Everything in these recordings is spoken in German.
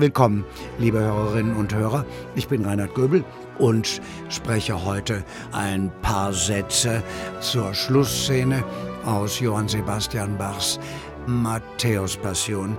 Willkommen, liebe Hörerinnen und Hörer. Ich bin Reinhard Göbel und spreche heute ein paar Sätze zur Schlussszene aus Johann Sebastian Bachs Matthäus-Passion.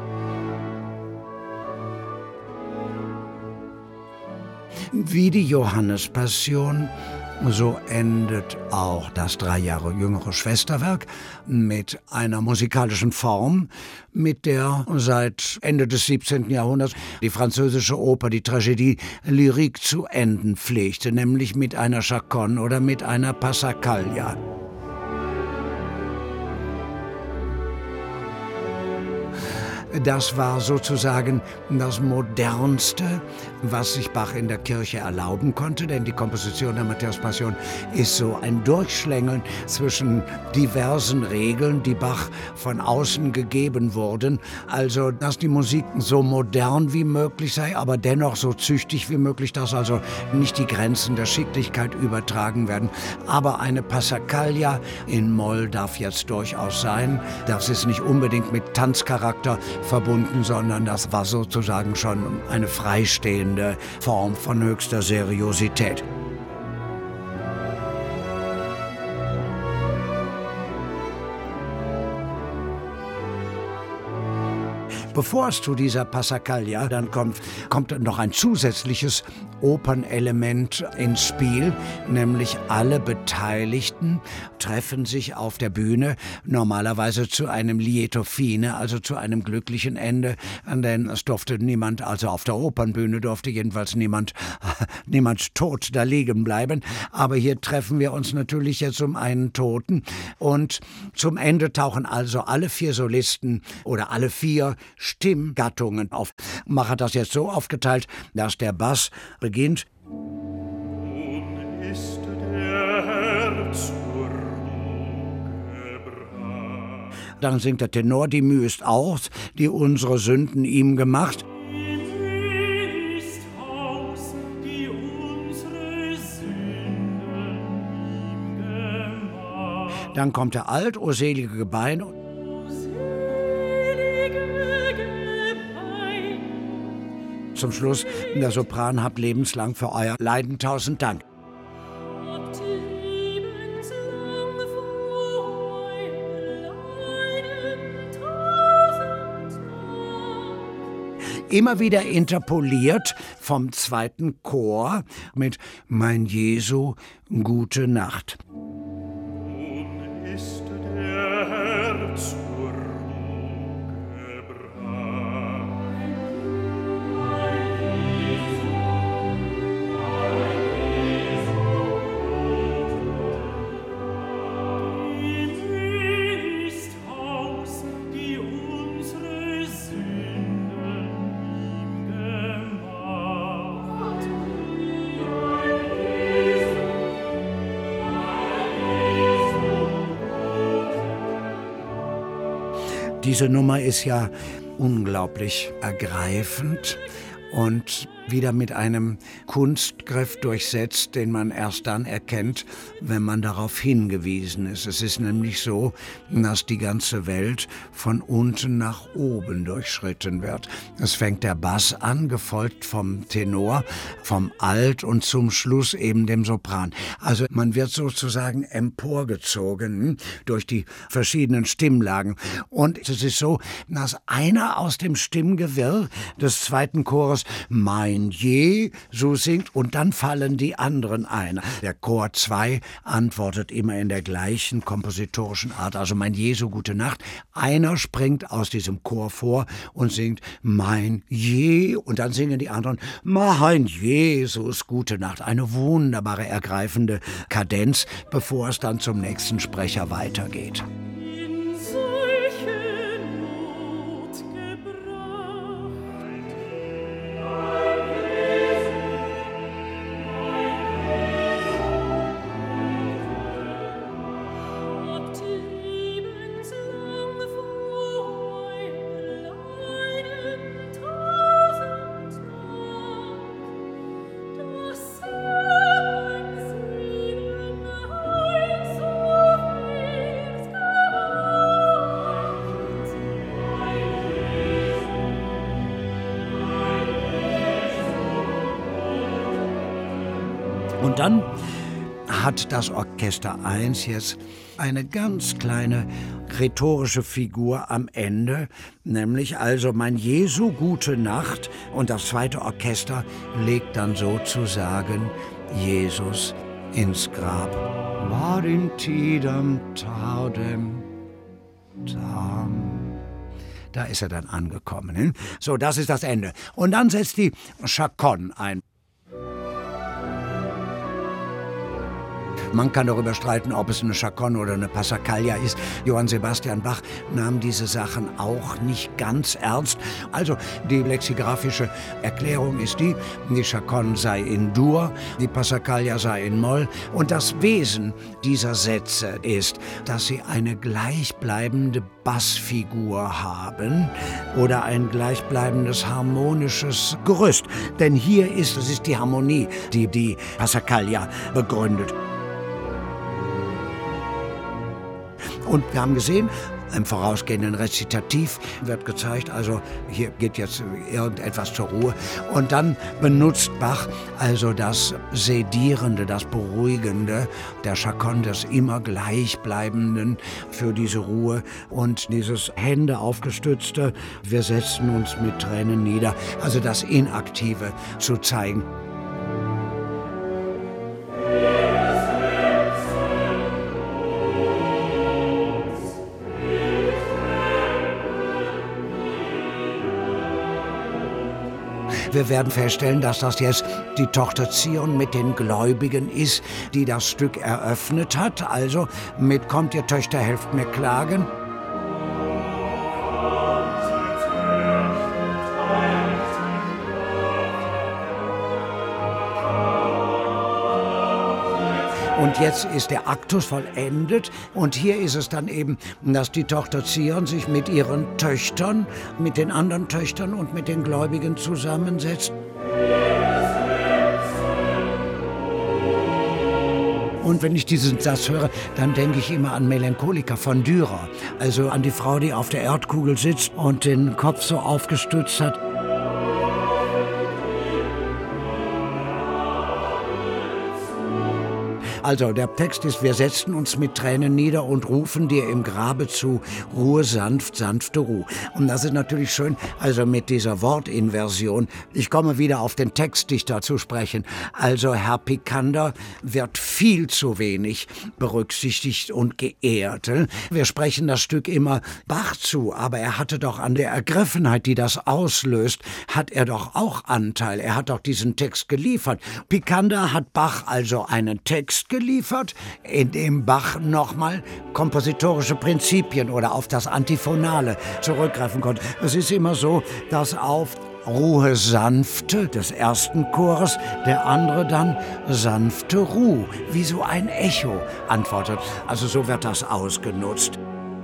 Wie die Johannes-Passion, so endet auch das 3 Jahre jüngere Schwesterwerk mit einer musikalischen Form, mit der seit Ende des 17. Jahrhunderts die französische Oper, die Tragödie lyrique zu enden pflegte, nämlich mit einer Chaconne oder mit einer Passacaglia. Das war sozusagen das Modernste, was sich Bach in der Kirche erlauben konnte, denn die Komposition der Matthäus-Passion ist so ein Durchschlängeln zwischen diversen Regeln, die Bach von außen gegeben wurden. Also, dass die Musik so modern wie möglich sei, aber dennoch so züchtig wie möglich, dass also nicht die Grenzen der Schicklichkeit übertragen werden. Aber eine Passacaglia in Moll darf jetzt durchaus sein. Das ist nicht unbedingt mit Tanzcharakter verbunden, sondern das war sozusagen schon eine freistehende Form von höchster Seriosität. Bevor es zu dieser Passacaglia dann kommt noch ein zusätzliches Opernelement ins Spiel, nämlich alle Beteiligten treffen sich auf der Bühne, normalerweise zu einem lieto fine, also zu einem glücklichen Ende, denn es durfte niemand, also auf der Opernbühne durfte jedenfalls niemand tot da liegen bleiben, aber hier treffen wir uns natürlich jetzt um einen Toten und zum Ende tauchen also alle 4 Solisten oder alle 4 Stimmgattungen auf. Bach hat das jetzt so aufgeteilt, dass der Bass beginnt. Nun ist der Herr zur Ruhe gebracht. Dann singt der Tenor, die Mühe ist aus, die unsere Sünden ihm gemacht. Dann kommt der Alt, o selige Gebeine. Zum Schluss, der Sopran, habt lebenslang für euer Leiden 1000 Dank. Immer wieder interpoliert vom zweiten Chor mit Mein Jesu, gute Nacht. Nun ist der Herr zur Ruhe gebracht. Diese Nummer ist ja unglaublich ergreifend und wieder mit einem Kunstgriff durchsetzt, den man erst dann erkennt, wenn man darauf hingewiesen ist. Es ist nämlich so, dass die ganze Welt von unten nach oben durchschritten wird. Es fängt der Bass an, gefolgt vom Tenor, vom Alt und zum Schluss eben dem Sopran. Also man wird sozusagen emporgezogen durch die verschiedenen Stimmlagen. Und es ist so, dass einer aus dem Stimmgewirr des zweiten Chores Mein Jesu singt und dann fallen die anderen ein. Der Chor 2 antwortet immer in der gleichen kompositorischen Art, also Mein Jesu, gute Nacht. Einer springt aus diesem Chor vor und singt Mein Je und dann singen die anderen Mein Jesus, gute Nacht. Eine wunderbare, ergreifende Kadenz, bevor es dann zum nächsten Sprecher weitergeht. Und dann hat das Orchester 1 jetzt eine ganz kleine rhetorische Figur am Ende, nämlich also mein Jesu, gute Nacht, und das zweite Orchester legt dann sozusagen Jesus ins Grab. Varin tidam taudem tam. Da ist er dann angekommen. So, das ist das Ende. Und dann setzt die Chaconne ein. Man kann darüber streiten, ob es eine Chaconne oder eine Passacaglia ist. Johann Sebastian Bach nahm diese Sachen auch nicht ganz ernst. Also die lexikographische Erklärung ist die Chaconne sei in Dur, die Passacaglia sei in Moll. Und das Wesen dieser Sätze ist, dass sie eine gleichbleibende Bassfigur haben oder ein gleichbleibendes harmonisches Gerüst. Denn hier ist, es ist die Harmonie, die die Passacaglia begründet. Und wir haben gesehen, im vorausgehenden Rezitativ wird gezeigt, also hier geht jetzt irgendetwas zur Ruhe. Und dann benutzt Bach also das Sedierende, das Beruhigende der Chaconne, des immer Gleichbleibenden für diese Ruhe. Und dieses Hände aufgestützte, wir setzen uns mit Tränen nieder, also das Inaktive zu zeigen. Wir werden feststellen, dass das jetzt die Tochter Zion mit den Gläubigen ist, die das Stück eröffnet hat. Also mit Kommt ihr Töchter, helft mir klagen. Und jetzt ist der Aktus vollendet und hier ist es dann eben, dass die Tochter Zion sich mit ihren Töchtern, mit den anderen Töchtern und mit den Gläubigen zusammensetzt. Und wenn ich diesen Satz höre, dann denke ich immer an Melancholica von Dürer, also an die Frau, die auf der Erdkugel sitzt und den Kopf so aufgestützt hat. Also der Text ist, wir setzten uns mit Tränen nieder und rufen dir im Grabe zu, Ruhe sanft, sanfte Ruhe. Und das ist natürlich schön, also mit dieser Wortinversion. Ich komme wieder auf den Textdichter zu sprechen. Also Herr Picander wird viel zu wenig berücksichtigt und geehrt. Wir sprechen das Stück immer Bach zu, aber er hatte doch an der Ergriffenheit, die das auslöst, hat er doch auch Anteil. Er hat doch diesen Text geliefert. Picander hat Bach also einen Text geliefert, in dem Bach nochmal kompositorische Prinzipien oder auf das Antiphonale zurückgreifen konnte. Es ist immer so, dass auf Ruhe sanfte des ersten Chores, der andere dann sanfte Ruhe, wie so ein Echo antwortet. Also so wird das ausgenutzt.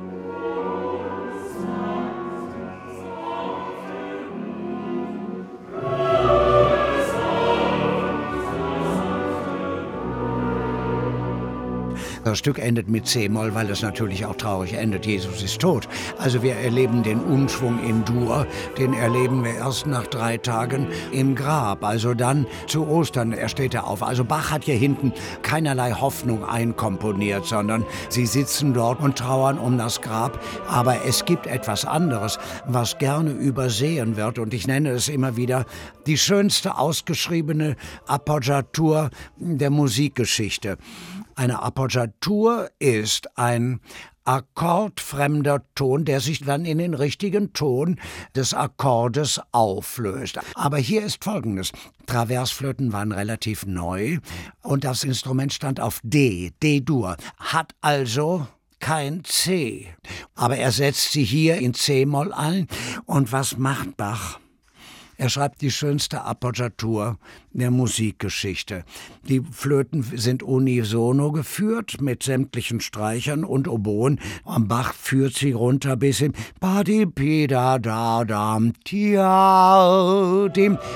Das Stück endet mit C-Moll, weil es natürlich auch traurig endet. Jesus ist tot. Also wir erleben den Umschwung in Dur, den erleben wir erst nach 3 Tagen im Grab. Also dann zu Ostern steht er auf. Also Bach hat hier hinten keinerlei Hoffnung einkomponiert, sondern sie sitzen dort und trauern um das Grab. Aber es gibt etwas anderes, was gerne übersehen wird. Und ich nenne es immer wieder die schönste ausgeschriebene Appoggiatur der Musikgeschichte. Eine Appoggiatur ist ein akkordfremder Ton, der sich dann in den richtigen Ton des Akkordes auflöst. Aber hier ist Folgendes. Traversflöten waren relativ neu und das Instrument stand auf D, D-Dur, hat also kein C. Aber er setzt sie hier in C-Moll ein. Und was macht Bach? Er schreibt die schönste Appoggiatur der Musikgeschichte. Die Flöten sind unisono geführt mit sämtlichen Streichern und Oboen. Und Bach führt sie runter bis hin Ba-di-pi-da-da-dam, tia-dim.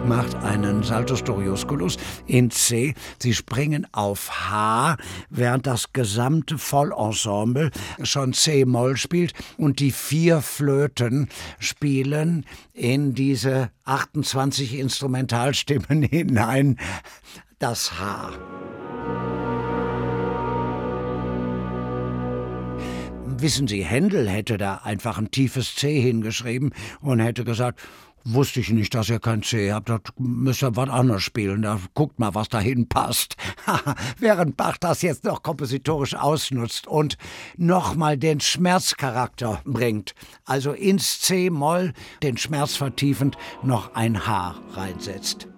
macht einen Saltus Doriusculus in C. Sie springen auf H, während das gesamte Vollensemble schon C-Moll spielt und die 4 Flöten spielen in diese 28 Instrumentalstimmen hinein das H. Wissen Sie, Händel hätte da einfach ein tiefes C hingeschrieben und hätte gesagt, wusste ich nicht, dass ihr kein C habt, da müsst ihr was anderes spielen, da guckt mal, was dahin passt. Während Bach das jetzt noch kompositorisch ausnutzt und nochmal den Schmerzcharakter bringt, also ins C-Moll den Schmerz vertiefend noch ein H reinsetzt.